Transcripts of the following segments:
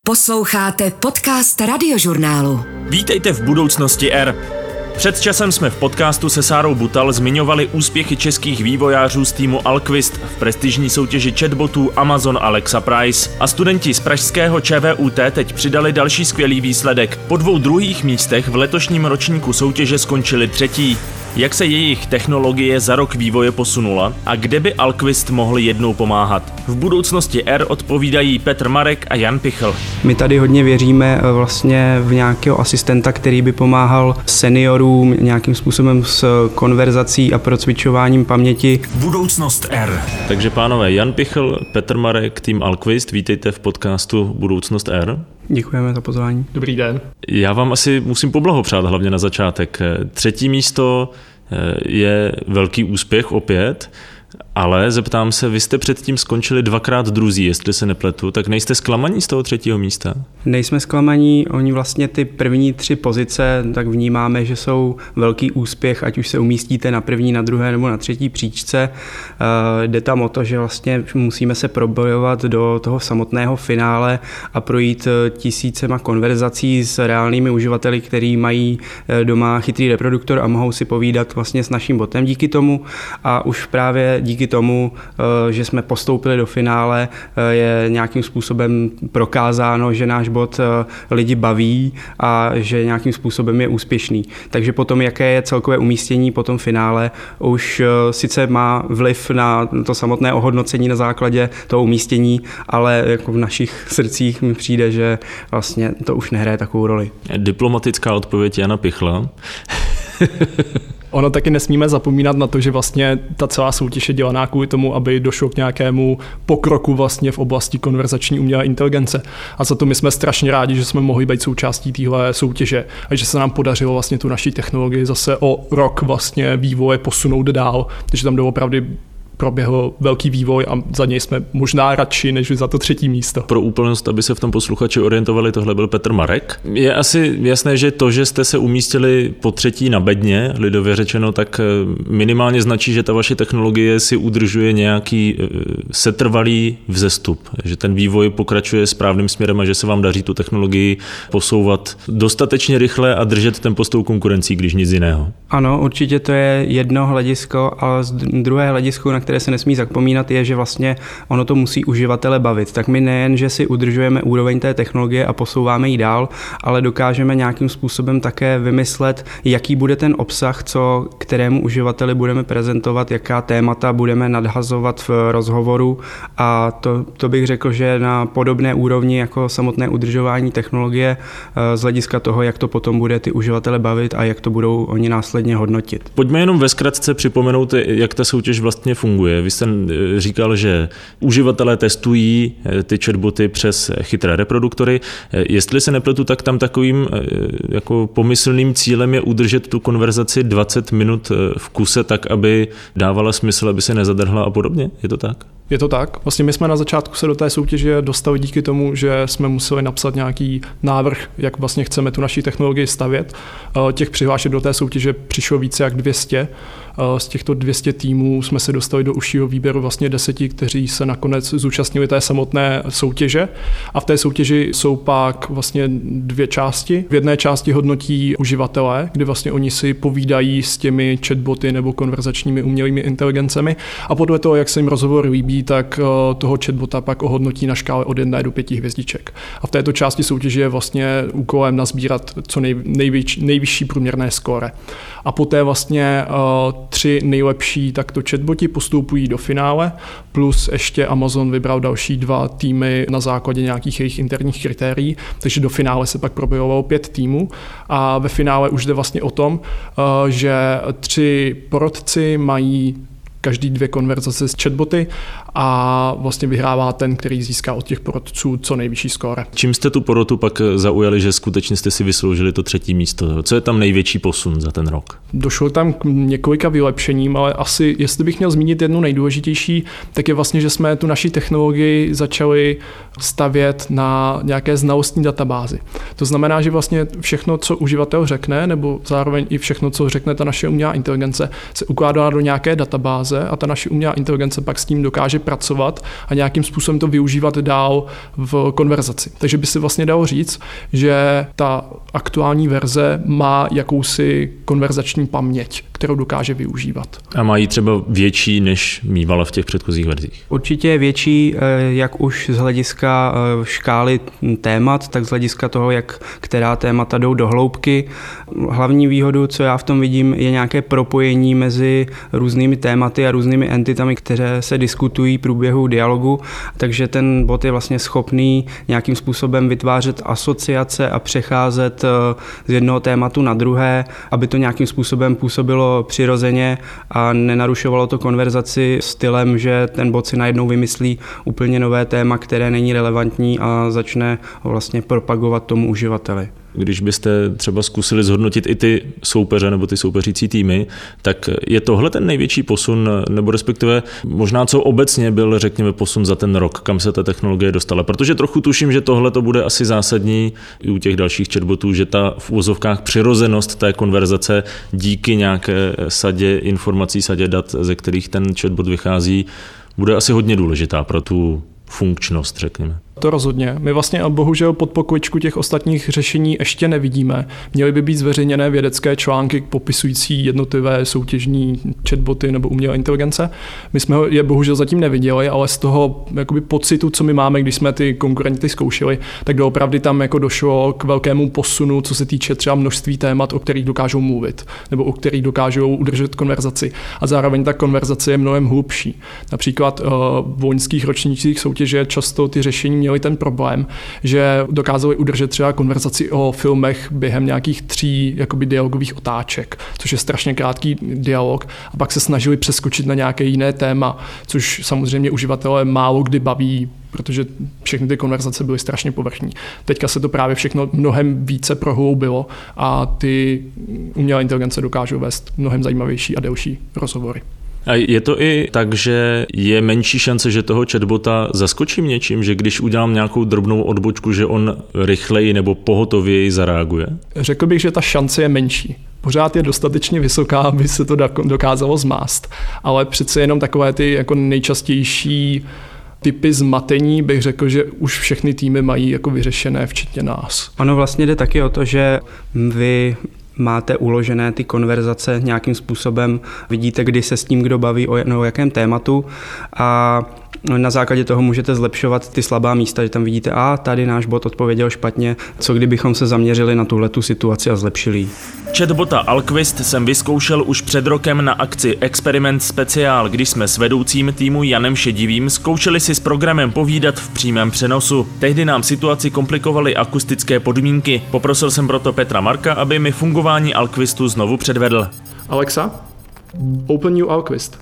Posloucháte podcast Radiožurnálu. Vítejte v budoucnosti R. Před časem jsme v podcastu se Sárou Butal zmiňovali úspěchy českých vývojářů z týmu Alquist v prestižní soutěži chatbotů Amazon Alexa Prize. A studenti z pražského ČVUT teď přidali další skvělý výsledek. Po 2 druhých místech v letošním ročníku soutěže skončili 3. Jak se jejich technologie za rok vývoje posunula a kde by Alquist mohli jednou pomáhat? V budoucnosti R odpovídají Petr Marek a Jan Pichl. My tady hodně věříme vlastně v nějakého asistenta, který by pomáhal seniorům nějakým způsobem s konverzací a procvičováním paměti. Budoucnost R. Takže pánové, Jan Pichl, Petr Marek, tým Alquist, vítejte v podcastu Budoucnost R. Děkujeme za pozvání. Dobrý den. Já vám asi musím poblahopřát hlavně na začátek. 3. místo je velký úspěch opět, ale zeptám se, vy jste předtím skončili 2krát druzí, jestli se nepletu, tak nejste zklamaní z toho 3. místa? Nejsme zklamaní, oni vlastně ty první 3 pozice, tak vnímáme, že jsou velký úspěch, ať už se umístíte na první, na druhé nebo na 3. příčce. Jde tam o to, že vlastně musíme se probojovat do toho samotného finále a projít tisícema konverzací s reálnými uživateli, kteří mají doma chytrý reproduktor a mohou si povídat vlastně s naším botem díky tomu. A už právě díky tomu, že jsme postoupili do finále, je nějakým způsobem prokázáno, že náš bot lidi baví a že nějakým způsobem je úspěšný. Takže potom, jaké je celkové umístění po tom finále, už sice má vliv na to samotné ohodnocení na základě toho umístění, ale jako v našich srdcích mi přijde, že vlastně to už nehraje takovou roli. Diplomatická odpověď Jana Pichla. Ono taky nesmíme zapomínat na to, že vlastně ta celá soutěž je dělaná kvůli tomu, aby došlo k nějakému pokroku vlastně v oblasti konverzační umělé inteligence. A za to my jsme strašně rádi, že jsme mohli být součástí téhle soutěže a že se nám podařilo vlastně tu naší technologii zase o rok vlastně vývoje posunout dál. Takže tam doopravdy proběhl velký vývoj a za něj jsme možná radši, než za to 3. místo. Pro úplnost, aby se v tom posluchači orientovali, tohle byl Petr Marek. Je asi jasné, že to, že jste se umístili po 3. na bedně, lidově řečeno, tak minimálně značí, že ta vaše technologie si udržuje nějaký setrvalý vzestup, že ten vývoj pokračuje správným směrem a že se vám daří tu technologii posouvat dostatečně rychle a držet tempo s tou konkurencí, když nic jiného. Ano, určitě to je jedno hledisko, ale druhé hledisko, na které se nesmí zapomínat, je, že vlastně ono to musí uživatele bavit. Tak my nejen, že si udržujeme úroveň té technologie a posouváme ji dál, ale dokážeme nějakým způsobem také vymyslet, jaký bude ten obsah, co kterému uživateli budeme prezentovat, jaká témata budeme nadhazovat v rozhovoru a to bych řekl, že na podobné úrovni jako samotné udržování technologie z hlediska toho, jak to potom bude ty uživatele bavit a jak to budou oni následně hodnotit. Pojďme jenom ve zkratce připomenout, jak ta soutěž vlastně funguje. Vy jste říkal, že uživatelé testují ty chatboty přes chytré reproduktory. Jestli se nepletu, tak tam takovým jako pomyslným cílem je udržet tu konverzaci 20 minut v kuse tak, aby dávala smysl, aby se nezadrhla a podobně. Je to tak? Je to tak. Vlastně my jsme na začátku se do té soutěže dostali díky tomu, že jsme museli napsat nějaký návrh, jak vlastně chceme tu naší technologii stavět. Těch přihlášek do té soutěže přišlo více jak 200. Z těchto 200 týmů jsme se dostali do užšího výběru vlastně 10, kteří se nakonec zúčastnili té samotné soutěže. A v té soutěži jsou pak vlastně 2 části. V jedné části hodnotí uživatelé, kdy vlastně oni si povídají s těmi chatboty nebo konverzačními umělými inteligencemi a podle toho, jak se jim rozhovor líbí, tak toho chatbota pak ohodnotí na škále od 1 do 5 hvězdiček. A v této části soutěže je vlastně úkolem nazbírat co nejvyšší průměrné skóre. A poté vlastně 3 nejlepší takto chatboti postupují do finále, plus ještě Amazon vybral další 2 týmy na základě nějakých jejich interních kritérií, takže do finále se pak probojovalo 5 týmů a ve finále už jde vlastně o tom, že 3 porodci mají každý 2 konverzace s chatboty a vlastně vyhrává ten, který získá od těch porodců co nejvyšší skóre. Čím jste tu porotu pak zaujali, že skutečně jste si vysloužili to 3. místo? Co je tam největší posun za ten rok? Došlo tam k několika vylepšením, ale asi, jestli bych měl zmínit jednu nejdůležitější, tak je vlastně, že jsme tu naši technologii začali stavět na nějaké znalostní databázi. To znamená, že vlastně všechno, co uživatel řekne, nebo zároveň i všechno, co řekne ta naše umělá inteligence, se ukládá do nějaké databáze a ta naše umělá inteligence pak s tím dokáže pracovat a nějakým způsobem to využívat dál v konverzaci. Takže by si vlastně dalo říct, že ta aktuální verze má jakousi konverzační paměť, kterou dokáže využívat. A mají třeba větší, než mívala v těch předchozích verzích? Určitě je větší, jak už z hlediska škály témat, tak z hlediska toho, která témata jdou do hloubky. Hlavní výhodu, co já v tom vidím, je nějaké propojení mezi různými tématy a různými entitami, které se diskutují v průběhu dialogu, takže ten bot je vlastně schopný nějakým způsobem vytvářet asociace a přecházet z jednoho tématu na druhé, aby to nějakým způsobem působilo přirozeně a nenarušovalo to konverzaci stylem, že ten bot si najednou vymyslí úplně nové téma, které není relevantní a začne ho vlastně propagovat tomu uživateli. Když byste třeba zkusili zhodnotit i ty soupeře nebo ty soupeřící týmy, tak je tohle ten největší posun, nebo respektive možná co obecně byl, řekněme, posun za ten rok, kam se ta technologie dostala. Protože trochu tuším, že tohle to bude asi zásadní i u těch dalších chatbotů, že ta v úvozovkách přirozenost té konverzace díky nějaké sadě informací, sadě dat, ze kterých ten chatbot vychází, bude asi hodně důležitá pro tu funkčnost, řekněme. To rozhodně. My vlastně bohužel pod pokličku těch ostatních řešení ještě nevidíme. Měly by být zveřejněné vědecké články popisující jednotlivé soutěžní chatboty nebo umělé inteligence. My jsme je bohužel zatím neviděli, ale z toho jakoby pocitu, co my máme, když jsme ty konkurenty zkoušeli, tak doopravdy tam jako došlo k velkému posunu, co se týče třeba množství témat, o kterých dokážou mluvit nebo o kterých dokážou udržet konverzaci. A zároveň ta konverzace je mnohem hlubší. Například v loňských ročnících soutěže často ty řešení měly ten problém, že dokázali udržet třeba konverzaci o filmech během nějakých 3 jakoby dialogových otáček, což je strašně krátký dialog, a pak se snažili přeskočit na nějaké jiné téma, což samozřejmě uživatele málo kdy baví, protože všechny ty konverzace byly strašně povrchní. Teďka se to právě všechno mnohem více prohloubilo a ty umělé inteligence dokážou vést mnohem zajímavější a delší rozhovory. A je to i tak, že je menší šance, že toho chatbota zaskočím něčím, že když udělám nějakou drobnou odbočku, že on rychleji nebo pohotověji zareaguje? Řekl bych, že ta šance je menší. Pořád je dostatečně vysoká, aby se to dokázalo zmást, ale přece jenom takové ty jako nejčastější typy zmatení bych řekl, že už všechny týmy mají jako vyřešené, včetně nás. Ono vlastně jde taky o to, že vy máte uložené ty konverzace nějakým způsobem, vidíte, kdy se s tím kdo baví, o jakém tématu, a na základě toho můžete zlepšovat ty slabá místa, že tam vidíte, tady náš bot odpověděl špatně, co kdybychom se zaměřili na tuhletu situaci a zlepšili ji. Chatbota Alquist jsem vyzkoušel už před rokem na akci Experiment Speciál, když jsme s vedoucím týmu Janem Šedivým zkoušeli si s programem povídat v přímém přenosu. Tehdy nám situaci komplikovaly akustické podmínky. Poprosil jsem proto Petra Marka, aby mi fungování Alquistu znovu předvedl. Alexa, open new Alquist.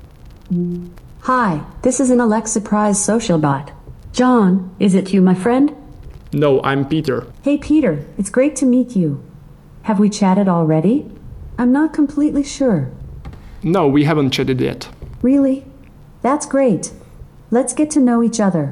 Hi, this is an Alexa Prize social bot. John, is it you, my friend? No, I'm Peter. Hey Peter, it's great to meet you. Have we chatted already? I'm not completely sure. No, we haven't chatted yet. Really? That's great. Let's get to know each other.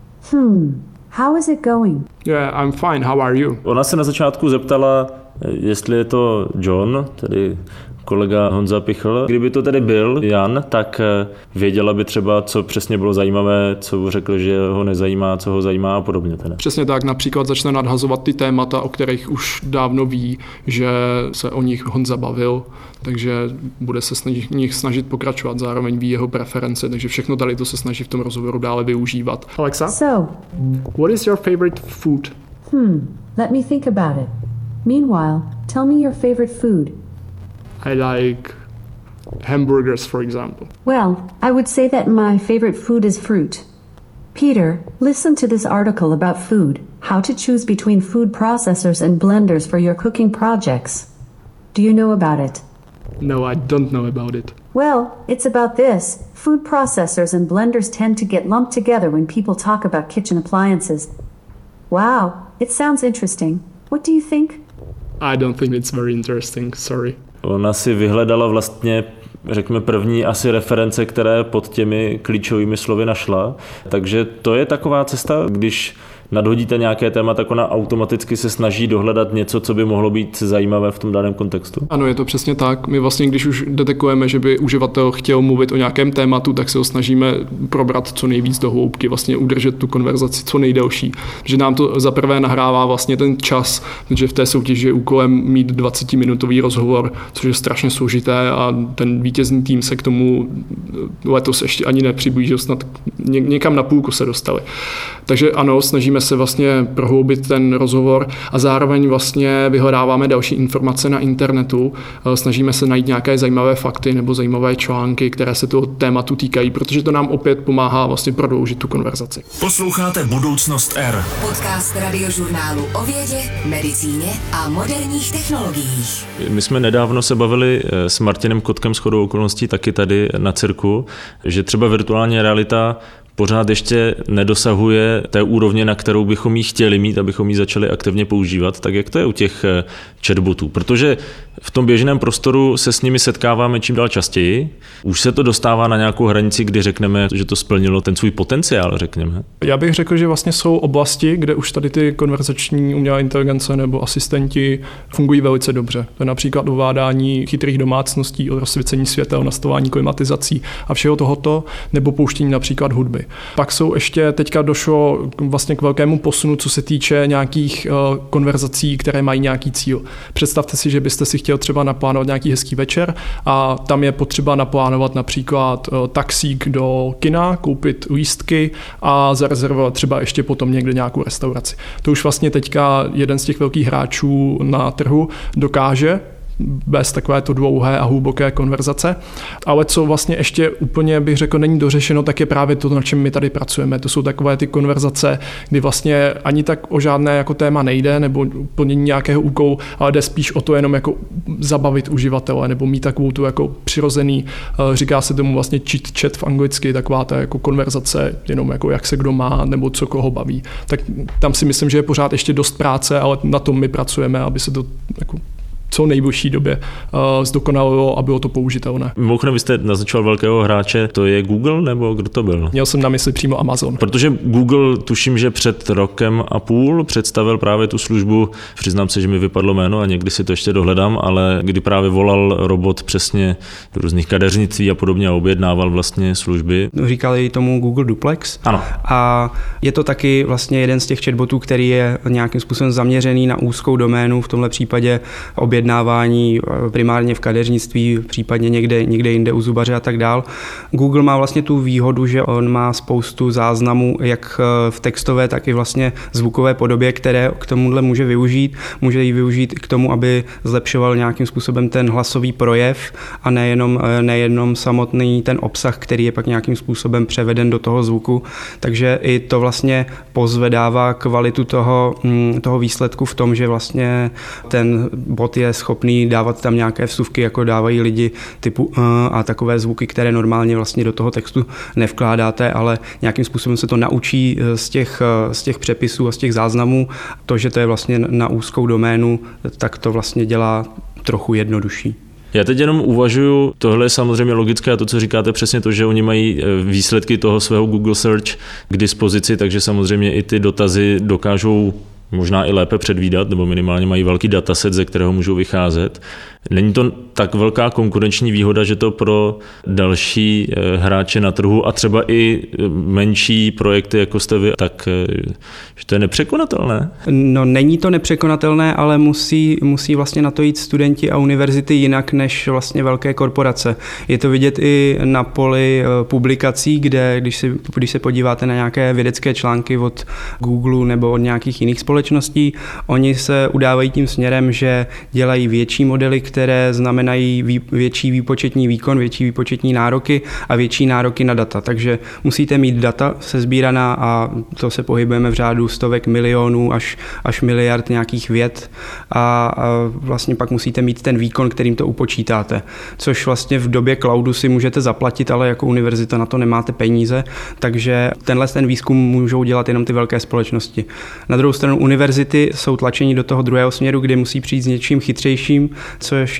How is it going? Yeah, I'm fine. How are you? Ona se na začátku zeptala, jestli je to John, tedy kolega Honza Pichl. Kdyby to tedy byl Jan, tak věděla by třeba, co přesně bylo zajímavé, co řekl, že ho nezajímá, co ho zajímá a podobně. Teda. Přesně tak, například začne nadhazovat ty témata, o kterých už dávno ví, že se o nich Honza bavil, takže bude se snažit pokračovat, zároveň ví jeho preference, takže všechno tady to se snaží v tom rozhovoru dále využívat. Alexa? So, what is your favorite food? let me think about it. Meanwhile, tell me your favorite food. I like hamburgers, for example. Well, I would say that my favorite food is fruit. Peter, listen to this article about food, how to choose between food processors and blenders for your cooking projects. Do you know about it? No, I don't know about it. Well, it's about this. Food processors and blenders tend to get lumped together when people talk about kitchen appliances. Wow, it sounds interesting. What do you think? I don't think it's very interesting, sorry. Ona si vyhledala vlastně, řekněme, první asi reference, které pod těmi klíčovými slovy našla. Takže to je taková cesta, když nadhodíte nějaké téma, tak ona automaticky se snaží dohledat něco, co by mohlo být zajímavé v tom daném kontextu. Ano, je to přesně tak. My vlastně, když už detekujeme, že by uživatel chtěl mluvit o nějakém tématu, tak se ho snažíme probrat co nejvíc do hloubky, vlastně udržet tu konverzaci co nejdelší. Že nám to zaprvé nahrává vlastně ten čas, že v té soutěži je úkolem mít 20-minutový rozhovor, což je strašně složité a ten vítězný tým se k tomu letos ještě ani nepřiblížil, snad někam na půlku se dostali. Takže ano, snažíme se vlastně prohloubit ten rozhovor a zároveň vlastně vyhledáváme další informace na internetu, snažíme se najít nějaké zajímavé fakty nebo zajímavé články, které se toho tématu týkají, protože to nám opět pomáhá vlastně prodloužit tu konverzaci. Posloucháte Budoucnost R. Podcast Radiožurnálu o vědě, medicíně a moderních technologiích. My jsme nedávno se bavili s Martinem Kotkem shodou okolností taky tady na cirku, že třeba virtuální realita pořád ještě nedosahuje té úrovně, na kterou bychom ji chtěli mít, abychom ji začali aktivně používat. Tak jak to je u těch chatbotů? Protože v tom běžném prostoru se s nimi setkáváme čím dál častěji. Už se to dostává na nějakou hranici, kdy řekneme, že to splnilo ten svůj potenciál, řekněme. Já bych řekl, že vlastně jsou oblasti, kde už tady ty konverzační umělé inteligence nebo asistenti fungují velice dobře. To je například ovládání chytrých domácností, rozsvícení světel, nastavování klimatizací a všeho tohoto, nebo pouštění například hudby. Pak jsou ještě, teďka došlo vlastně k velkému posunu, co se týče nějakých konverzací, které mají nějaký cíl. Představte si, že byste si chtěl třeba naplánovat nějaký hezký večer a tam je potřeba naplánovat například taxík do kina, koupit lístky a zarezervovat třeba ještě potom někde nějakou restauraci. To už vlastně teďka jeden z těch velkých hráčů na trhu dokáže bez takovéto dlouhé a hluboké konverzace. Ale co vlastně ještě úplně bych řekl není dořešeno, tak je právě to, na čem my tady pracujeme. To jsou takové ty konverzace, kdy vlastně ani tak o žádné jako téma nejde nebo plnění nějakého úkolu, ale jde spíš o to jenom jako zabavit uživatele nebo mít takovou tu jako přirozený, říká se tomu vlastně chit chat v anglicky, taková ta jako konverzace, jenom jako jak se kdo má nebo co koho baví. Tak tam si myslím, že je pořád ještě dost práce, ale na tom my pracujeme, aby se to jako co nejbližší době zdokonalilo a bylo to použitelné. Mimochodem, vy jste naznačoval velkého hráče, to je Google nebo kdo to byl? Měl jsem na mysli přímo Amazon. Protože Google, tuším, že před rokem a půl představil právě tu službu, přiznám se, že mi vypadlo jméno a někdy si to ještě dohledám, ale kdy právě volal robot přesně do různých kadeřnictví a podobně a objednával vlastně služby. Říkali tomu Google Duplex. Ano. A je to taky vlastně jeden z těch chatbotů, který je nějakým způsobem zaměřený na úzkou doménu, v tomhle případě objednávání primárně v kadeřnictví, případně někde jinde u zubaře a tak dál. Google má vlastně tu výhodu, že on má spoustu záznamů jak v textové, tak i vlastně zvukové podobě, které k tomuhle může využít. Může ji využít k tomu, aby zlepšoval nějakým způsobem ten hlasový projev a nejenom samotný ten obsah, který je pak nějakým způsobem převeden do toho zvuku. Takže i to vlastně pozvedává kvalitu toho výsledku v tom, že vlastně ten bot je schopný dávat tam nějaké vsuvky, jako dávají lidi typu a takové zvuky, které normálně vlastně do toho textu nevkládáte, ale nějakým způsobem se to naučí z těch přepisů a z těch záznamů. To, že to je vlastně na úzkou doménu, tak to vlastně dělá trochu jednodušší. Já teď jenom uvažuju, tohle je samozřejmě logické a to, co říkáte, přesně to, že oni mají výsledky toho svého Google Search k dispozici, takže samozřejmě i ty dotazy dokážou možná i lépe předvídat, nebo minimálně mají velký dataset, ze kterého můžou vycházet. Není to tak velká konkurenční výhoda, že to pro další hráče na trhu a třeba i menší projekty, jako jste vy, tak že to je nepřekonatelné? No, není to nepřekonatelné, ale musí vlastně na to jít studenti a univerzity jinak než vlastně velké korporace. Je to vidět i na poli publikací, kde když se podíváte na nějaké vědecké články od Google nebo od nějakých jiných společností, oni se udávají tím směrem, že dělají větší modely, které znamenají větší výpočetní výkon, větší výpočetní nároky a větší nároky na data. Takže musíte mít data sesbíraná a to se pohybujeme v řádu stovek milionů až miliard nějakých vět a vlastně pak musíte mít ten výkon, kterým to upočítáte. Což vlastně v době cloudu si můžete zaplatit, ale jako univerzita na to nemáte peníze, takže ten výzkum můžou dělat jenom ty velké společnosti. Na druhou stranu univerzity jsou tlačení do toho druhého směru, kde musí přijít s něčím chytřejším, což je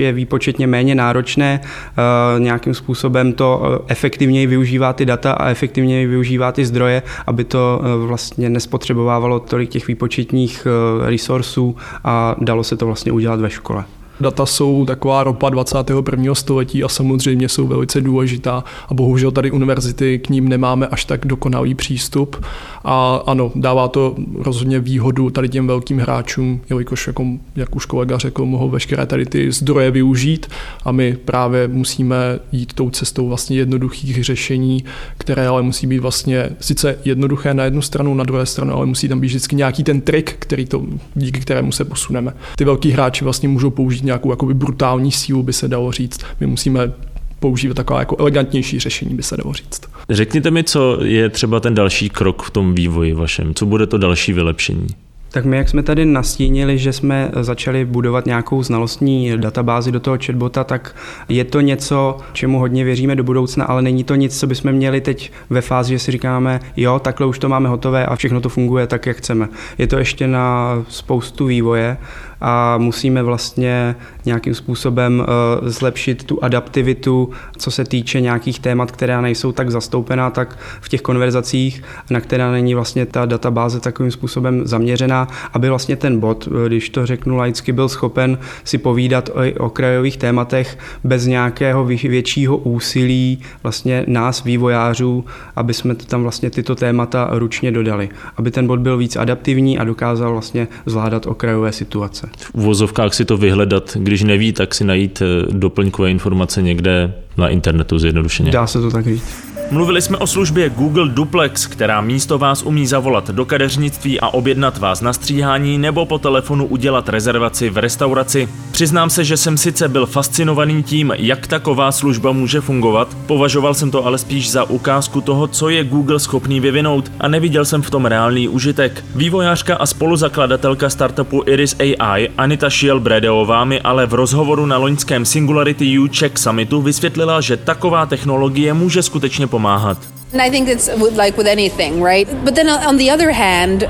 výpočetně méně náročné, nějakým způsobem to efektivněji využívá ty data a efektivněji využívá ty zdroje, aby to vlastně nespotřebovávalo tolik těch výpočetních resursů a dalo se to vlastně udělat ve škole. Data jsou taková ropa 21. století a samozřejmě jsou velice důležitá a bohužel tady univerzity k ním nemáme až tak dokonalý přístup a ano, dává to rozhodně výhodu tady těm velkým hráčům, jelikož jak už kolega řekl, mohou veškeré tady ty zdroje využít a my právě musíme jít tou cestou vlastně jednoduchých řešení, které ale musí být vlastně sice jednoduché na jednu stranu, na druhé stranu, ale musí tam být vždycky nějaký ten trik, díky kterému se posuneme. Ty velký hráči vlastně můžou použít nějakou jakoby brutální sílu, by se dalo říct. My musíme používat taková jako elegantnější řešení, by se dalo říct. Řekněte mi, co je třeba ten další krok v tom vývoji vašem? Co bude to další vylepšení? Tak my, jak jsme tady nastínili, že jsme začali budovat nějakou znalostní databázi do toho chatbota, tak je to něco, čemu hodně věříme do budoucna, ale není to nic, co bychom měli teď ve fázi, že si říkáme, jo, takhle už to máme hotové a všechno to funguje tak, jak chceme. Je to ještě na spoustu vývoje a musíme vlastně nějakým způsobem zlepšit tu adaptivitu, co se týče nějakých témat, která nejsou tak zastoupená, tak v těch konverzacích, na která není vlastně ta databáze takovým způsobem zaměřená, aby vlastně ten bot, když to řeknu laicky, byl schopen si povídat o okrajových tématech bez nějakého většího úsilí vlastně nás, vývojářů, aby jsme tam vlastně tyto témata ručně dodali. Aby ten bot byl víc adaptivní a dokázal vlastně zvládat okrajové situace. V uvozovkách si to vyhledat, když neví, tak si najít doplňkové informace někde na internetu zjednodušeně. Dá se to tak říct. Mluvili jsme o službě Google Duplex, která místo vás umí zavolat do kadeřnictví a objednat vás na stříhání nebo po telefonu udělat rezervaci v restauraci. Přiznám se, že jsem sice byl fascinovaný tím, jak taková služba může fungovat, považoval jsem to ale spíš za ukázku toho, co je Google schopný vyvinout a neviděl jsem v tom reálný užitek. Vývojářka a spoluzakladatelka startupu Iris AI Anita Shiel-Bredeová mi ale v rozhovoru na loňském Singularity U Czech Summitu vysvětlila, že taková technologie může skutečně pomáhat. And I think it's like with anything, right? But then on the other hand,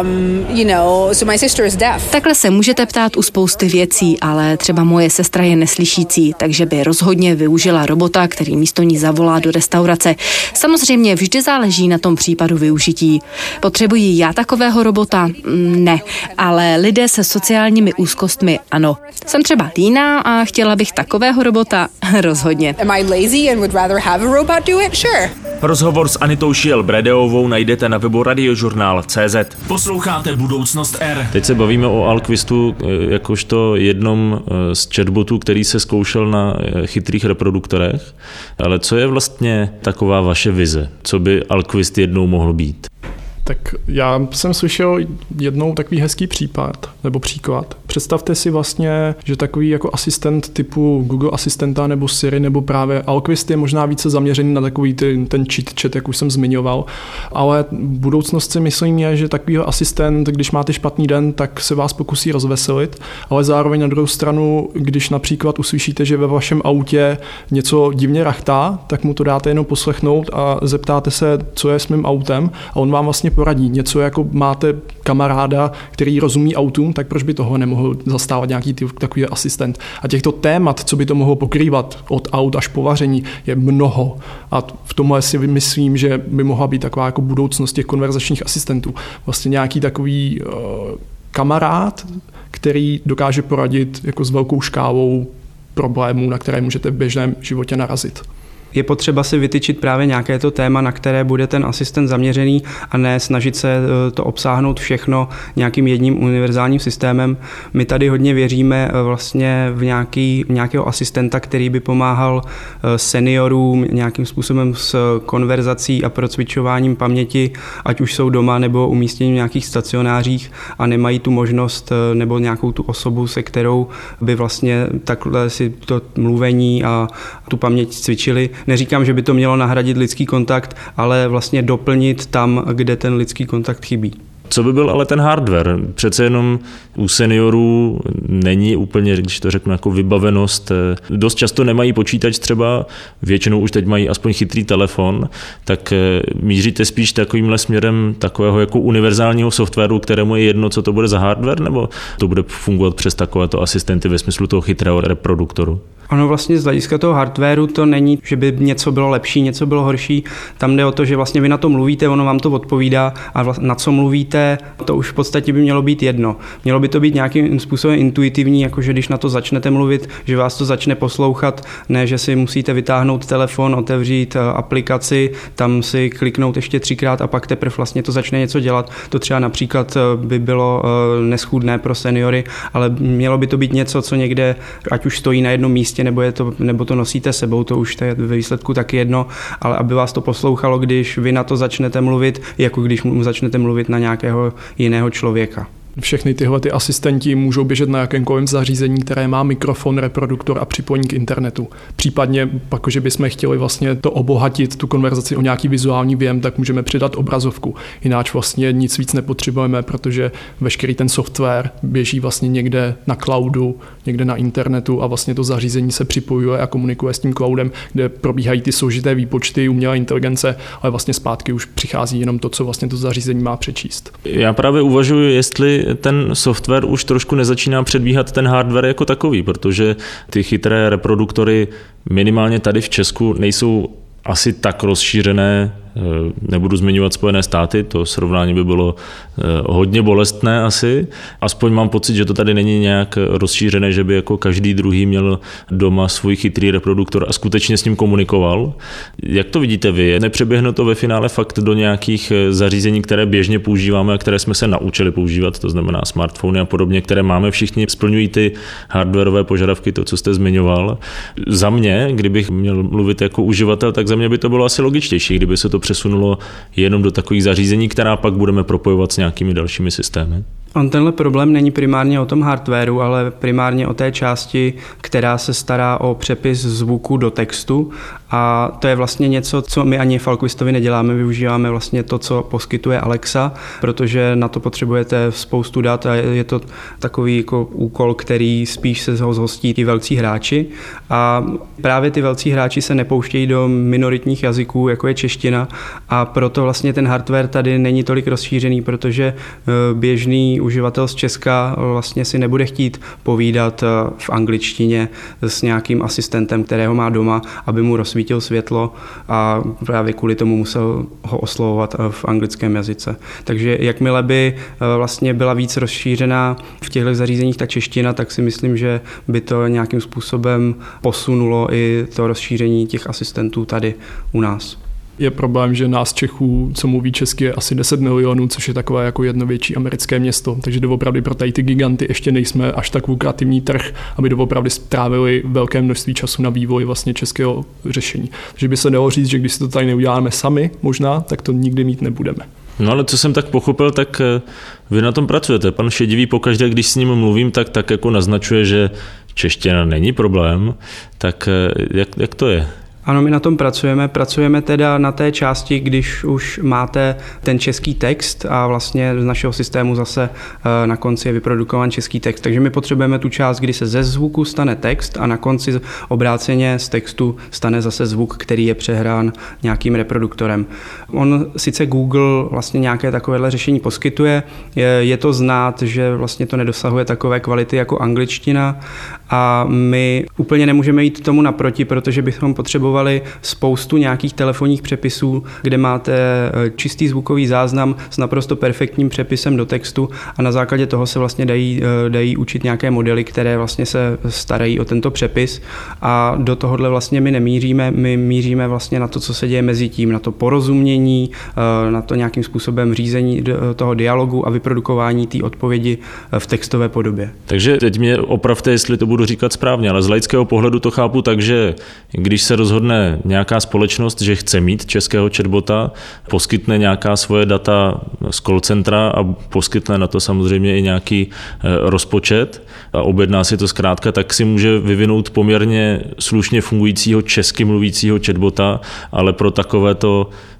so my sister is deaf. Takhle se můžete ptát u spousty věcí, ale třeba moje sestra je neslyšící, takže by rozhodně využila robota, který místo ní zavolá do restaurace. Samozřejmě vždy záleží na tom případu využití. Potřebuji já takového robota? Ne, ale lidé se sociálními úzkostmi ano. Jsem třeba líná a chtěla bych takového robota? Rozhodně. Am I lazy and would rather have a robot do it? Sure. Rozhovor s Anitou Shiel-Bredeovou najdete na webu radiožurnál.cz. Posloucháte Budoucnost R. Teď se bavíme o Alquistu jakožto jednom z chatbotů, který se zkoušel na chytrých reproduktorech. Ale co je vlastně taková vaše vize? Co by Alquist jednou mohl být? Tak já jsem slyšel jednou takový hezký příklad. Představte si vlastně, že takový jako asistent typu Google asistenta nebo Siri nebo právě Alquist je možná více zaměřený na takový ten cheat chat, jak už jsem zmiňoval, ale budoucnost si myslím je, že takovýho asistent, když máte špatný den, tak se vás pokusí rozveselit, ale zároveň na druhou stranu, když například uslyšíte, že ve vašem autě něco divně rachtá, tak mu to dáte jenom poslechnout a zeptáte se, co je s mým autem a on vám vlastně poradí. Něco jako máte kamaráda, který rozumí autům, tak proč by toho nemohl zastávat nějaký takový asistent. A těchto témat, co by to mohlo pokrývat od aut až po vaření, je mnoho. A v tomhle si myslím, že by mohla být taková jako budoucnost těch konverzačních asistentů. Vlastně nějaký takový kamarád, který dokáže poradit jako s velkou škálou problémů, na které můžete v běžném životě narazit. Je potřeba si vytyčit právě nějaké to téma, na které bude ten asistent zaměřený a ne snažit se to obsáhnout všechno nějakým jedním univerzálním systémem. My tady hodně věříme vlastně v nějakého asistenta, který by pomáhal seniorům nějakým způsobem s konverzací a procvičováním paměti, ať už jsou doma nebo umístění v nějakých stacionářích a nemají tu možnost nebo nějakou tu osobu, se kterou by vlastně takhle si to mluvení a tu paměť cvičili. Neříkám, že by to mělo nahradit lidský kontakt, ale vlastně doplnit tam, kde ten lidský kontakt chybí. Co by byl ale ten hardware? Přece jenom u seniorů není úplně, když to řeknu, jako vybavenost. Dost často nemají počítač třeba, většinou už teď mají aspoň chytrý telefon, tak míříte spíš takovýmhle směrem takového jako univerzálního softwaru, kterému je jedno, co to bude za hardware, nebo to bude fungovat přes takovéto asistenty ve smyslu toho chytrého reproduktoru? Ono vlastně z hlediska toho hardwaru to není, že by něco bylo lepší, něco bylo horší. Tam jde o to, že vlastně vy na to mluvíte, ono vám to odpovídá a na co mluvíte, to už v podstatě by mělo být jedno. Mělo by to být nějakým způsobem intuitivní, jakože když na to začnete mluvit, že vás to začne poslouchat, ne, že si musíte vytáhnout telefon, otevřít aplikaci, tam si kliknout ještě 3krát a pak teprve vlastně to začne něco dělat. To třeba například by bylo neschůdné pro seniory, ale mělo by to být něco, co někde, ať už stojí na jednom místě, nebo to nosíte sebou, to už je ve výsledku taky jedno, ale aby vás to poslouchalo, když vy na to začnete mluvit, jako když mu začnete mluvit na nějakého jiného člověka. Všechny tyhle ty asistenti můžou běžet na jakémkoliv zařízení, které má mikrofon, reproduktor a připojení k internetu. Případně pak, že bychom chtěli vlastně to obohatit, tu konverzaci o nějaký vizuální věm, tak můžeme přidat obrazovku. Jináč vlastně nic víc nepotřebujeme, protože veškerý ten software běží vlastně někde na cloudu, někde na internetu a vlastně to zařízení se připojuje a komunikuje s tím cloudem, kde probíhají ty složité výpočty, umělé inteligence, ale vlastně zpátky už přichází jenom to, co vlastně to zařízení má přečíst. Já právě uvažuji, jestli ten software už trošku nezačíná předbíhat ten hardware jako takový, protože ty chytré reproduktory minimálně tady v Česku nejsou asi tak rozšířené, nebudu zmiňovat Spojené státy, to srovnání by bylo hodně bolestné asi. Aspoň mám pocit, že to tady není nějak rozšířené, že by jako každý druhý měl doma svůj chytrý reproduktor a skutečně s ním komunikoval. Jak to vidíte vy? Nepřeběhne to ve finále fakt do nějakých zařízení, které běžně používáme a které jsme se naučili používat, to znamená smartfony a podobně, které máme všichni, splňují ty hardwareové požadavky, to, co jste zmiňoval. Za mě, kdybych měl mluvit jako uživatel, tak za mě by to bylo asi logičtější, kdyby se to přesunulo jenom do takových zařízení, která pak budeme propojovat s nějakými dalšími systémy. Tenhle problém není primárně o tom hardwaru, ale primárně o té části, která se stará o přepis zvuku do textu a to je vlastně něco, co my ani v Alquistovi neděláme, využíváme vlastně to, co poskytuje Alexa, protože na to potřebujete spoustu dat a je to takový jako úkol, který spíš se ho zhostí ty velcí hráči a právě ty velcí hráči se nepouštějí do minoritních jazyků, jako je čeština a proto vlastně ten hardware tady není tolik rozšířený, protože běžný uživatel z Česka vlastně si nebude chtít povídat v angličtině s nějakým asistentem, kterého má doma, aby mu rozsvítil světlo a právě kvůli tomu musel ho oslovovat v anglickém jazyce. Takže jakmile by vlastně byla víc rozšířená v těchto zařízeních ta čeština, tak si myslím, že by to nějakým způsobem posunulo i to rozšíření těch asistentů tady u nás. Je problém, že nás Čechů, co mluví česky, je asi 10 milionů, což je takové jako jedno větší americké město. Takže doopravdy pro tady ty giganty ještě nejsme až tak lukrativní trh, aby doopravdy strávili velké množství času na vývoj vlastně českého řešení. Takže by se dalo říct, že když si to tady neuděláme sami možná, tak to nikdy mít nebudeme. No ale co jsem tak pochopil, tak vy na tom pracujete. Pan Šedivý pokaždé, když s ním mluvím, tak jako naznačuje, že čeština není problém. Tak jak to je? Ano, my na tom pracujeme teda na té části, když už máte ten český text a vlastně z našeho systému zase na konci je vyprodukován český text. Takže my potřebujeme tu část, kdy se ze zvuku stane text a na konci obráceně z textu stane zase zvuk, který je přehrán nějakým reproduktorem. On sice Google vlastně nějaké takovéhle řešení poskytuje, je to znát, že vlastně to nedosahuje takové kvality jako angličtina a my úplně nemůžeme jít tomu naproti, protože bychom potřebovali spoustu nějakých telefonních přepisů, kde máte čistý zvukový záznam s naprosto perfektním přepisem do textu a na základě toho se vlastně dají učit nějaké modely, které vlastně se starají o tento přepis a do tohohle vlastně my nemíříme, my míříme vlastně na to, co se děje mezi tím, na to porozumění, na to nějakým způsobem řízení toho dialogu a vyprodukování té odpovědi v textové podobě. Takže teď mě opravte, jestli to budu říkat správně, ale z laického pohledu to chápu tak, že když se rozhodne nějaká společnost, že chce mít českého chatbota, poskytne nějaká svoje data z call centra a poskytne na to samozřejmě i nějaký rozpočet a objedná si to zkrátka, tak si může vyvinout poměrně slušně fungujícího česky mluvícího chatbota, ale pro takovéto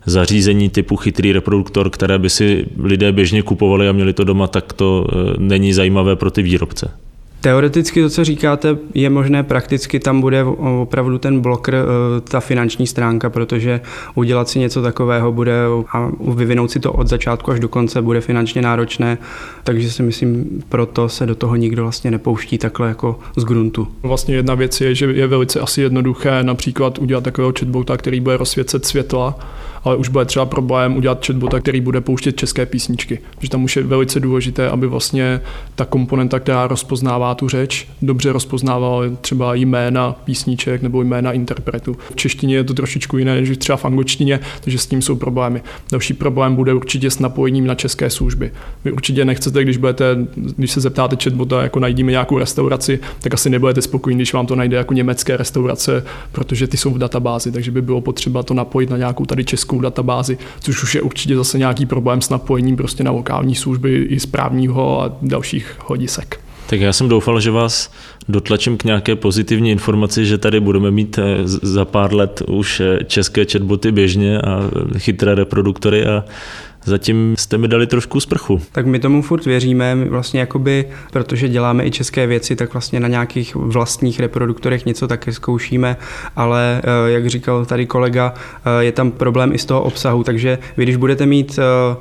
zařízení typu chytrý reproduktor, které by si lidé běžně kupovali a měli to doma, tak to není zajímavé pro ty výrobce. Teoreticky to, co říkáte, je možné, prakticky tam bude opravdu ten bloker, ta finanční stránka, protože udělat si něco takového bude a vyvinout si to od začátku až do konce bude finančně náročné, takže si myslím, proto se do toho nikdo vlastně nepouští takhle jako z gruntu. Vlastně jedna věc je, že je velice asi jednoduché například udělat takového chatbota, který bude rozsvěcet světla, ale už bude třeba problém udělat chatbota, který bude pouštět české písničky. Protože tam už je velice důležité, aby vlastně ta komponenta, která rozpoznává tu řeč, dobře rozpoznávala třeba jména písniček nebo jména interpretů. V češtině je to trošičku jiné než třeba v angličtině, takže s tím jsou problémy. Další problém bude určitě s napojením na české služby. Vy určitě nechcete, když se zeptáte chatbota, jako najdíme nějakou restauraci, tak asi nebudete spokojení, když vám to najde jako německé restaurace, protože ty jsou v databázi, takže by bylo potřeba to napojit na nějakou tady českou databázi, což už je určitě zase nějaký problém s napojením prostě na lokální služby i správního a dalších hodisek. Tak já jsem doufal, že vás dotlačím k nějaké pozitivní informaci, že tady budeme mít za pár let už české chatboty běžně a chytré reproduktory a zatím jste mi dali trošku sprchu. Tak my tomu furt věříme, my vlastně jakoby, protože děláme i české věci, tak vlastně na nějakých vlastních reproduktorech něco taky zkoušíme, ale jak říkal tady kolega, je tam problém i z toho obsahu, takže vy když budete mít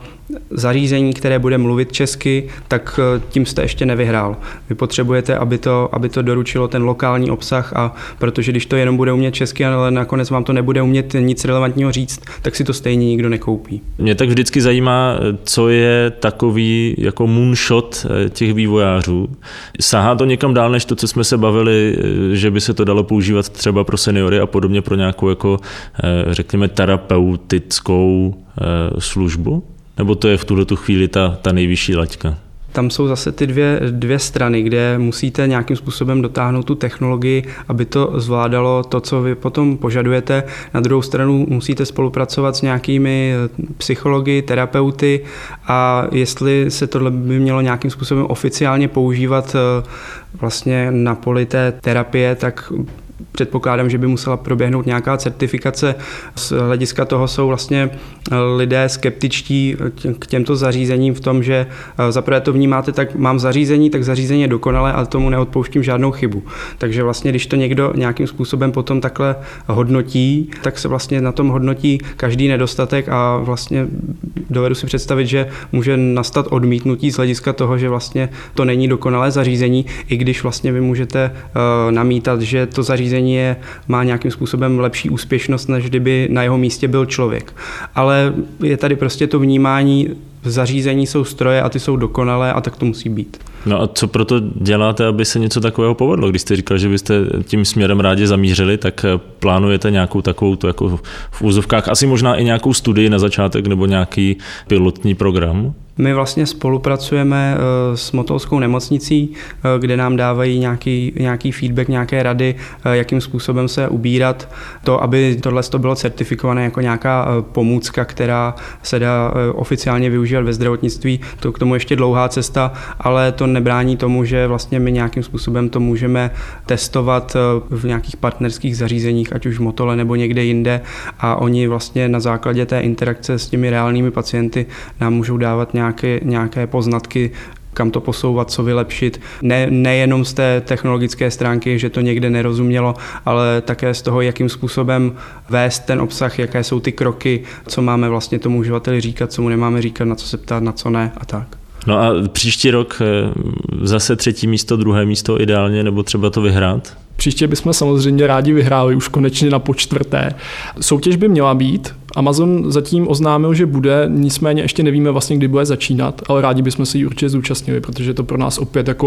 zařízení, které bude mluvit česky, tak tím jste ještě nevyhrál. Vy potřebujete, aby to doručilo ten lokální obsah, a protože když to jenom bude umět česky, ale nakonec vám to nebude umět nic relevantního říct, tak si to stejně nikdo nekoupí. Mě tak vždycky zajímá, co je takový jako moonshot těch vývojářů. Sahá to někam dál, než to, co jsme se bavili, že by se to dalo používat třeba pro seniory a podobně pro nějakou jako, řekněme, terapeutickou službu? Nebo to je v tuhletu chvíli ta nejvyšší laťka? Tam jsou zase ty dvě strany, kde musíte nějakým způsobem dotáhnout tu technologii, aby to zvládalo to, co vy potom požadujete. Na druhou stranu musíte spolupracovat s nějakými psychologi, terapeuty, a jestli se tohle by mělo nějakým způsobem oficiálně používat vlastně na poli té terapie, tak předpokládám, že by musela proběhnout nějaká certifikace. Z hlediska toho jsou vlastně lidé skeptičtí k těmto zařízením v tom, že zaprvé to vnímáte tak, mám zařízení, tak zařízení je dokonalé, ale tomu neodpouštím žádnou chybu. Takže vlastně, když to někdo nějakým způsobem potom takhle hodnotí, tak se vlastně na tom hodnotí každý nedostatek a vlastně dovedu si představit, že může nastat odmítnutí z hlediska toho, že vlastně to není dokonalé zařízení, i když vlastně vy můžete namítat, že to zařízení má nějakým způsobem lepší úspěšnost, než kdyby na jeho místě byl člověk. Ale je tady prostě to vnímání, zařízení jsou stroje a ty jsou dokonalé a tak to musí být. No a co proto děláte, aby se něco takového povedlo? Když jste říkal, že byste tím směrem rádi zamířili, tak plánujete nějakou takovou, to jako v úzovkách, asi možná i nějakou studii na začátek nebo nějaký pilotní program? My vlastně spolupracujeme s Motolskou nemocnicí, kde nám dávají nějaký feedback, nějaké rady, jakým způsobem se ubírat. To, aby tohle bylo certifikované jako nějaká pomůcka, která se dá oficiálně využívat ve zdravotnictví, to k tomu ještě dlouhá cesta, ale to nebrání tomu, že vlastně my nějakým způsobem to můžeme testovat v nějakých partnerských zařízeních, ať už v Motole nebo někde jinde, a oni vlastně na základě té interakce s těmi reálnými pacienty nám můžou dávat nějaké poznatky, kam to posouvat, co vylepšit. Nejenom z té technologické stránky, že to někde nerozumělo, ale také z toho, jakým způsobem vést ten obsah, jaké jsou ty kroky, co máme vlastně tomu uživateli říkat, co mu nemáme říkat, na co se ptát, na co ne a tak. No a příští rok zase 3. místo, 2. místo ideálně, nebo třeba to vyhrát? Příště bychom samozřejmě rádi vyhráli, už konečně na po4. Soutěž by měla být. Amazon zatím oznámil, že bude, nicméně ještě nevíme vlastně, kdy bude začínat, ale rádi bychom se ji určitě zúčastnili, protože to pro nás opět jako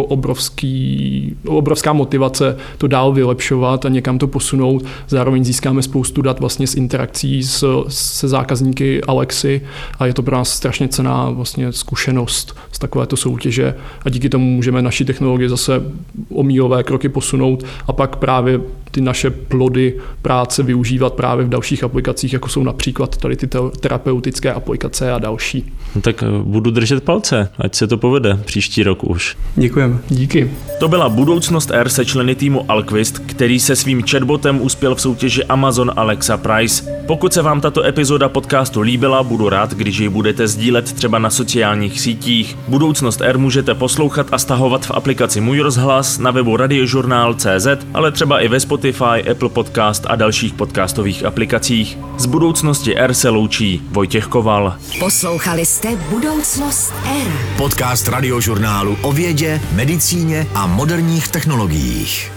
obrovská motivace to dál vylepšovat a někam to posunout. Zároveň získáme spoustu dat vlastně z interakcí se zákazníky Alexy a je to pro nás strašně cenná vlastně zkušenost z takovéto soutěže a díky tomu můžeme naši technologii zase o mílové kroky posunout a pak právě ty naše plody práce využívat právě v dalších aplikacích, jako jsou například například tady ty terapeutické aplikace a další. No tak budu držet palce, ať se to povede příští rok už. Děkujeme. Díky. To byla Budoucnost R se členy týmu Alquist, který se svým chatbotem uspěl v soutěži Amazon Alexa Prize. Pokud se vám tato epizoda podcastu líbila, budu rád, když ji budete sdílet třeba na sociálních sítích. Budoucnost R můžete poslouchat a stahovat v aplikaci Můj rozhlas, na webu radiožurnál.cz, ale třeba i ve Spotify, Apple Podcast a dalších podcastových aplikacích. Z Budoucnosti R se loučí Vojtěch Koval. Poslouchali jste Budoucnost R. Podcast Radiožurnálu o vědě, medicíně a moderních technologiích.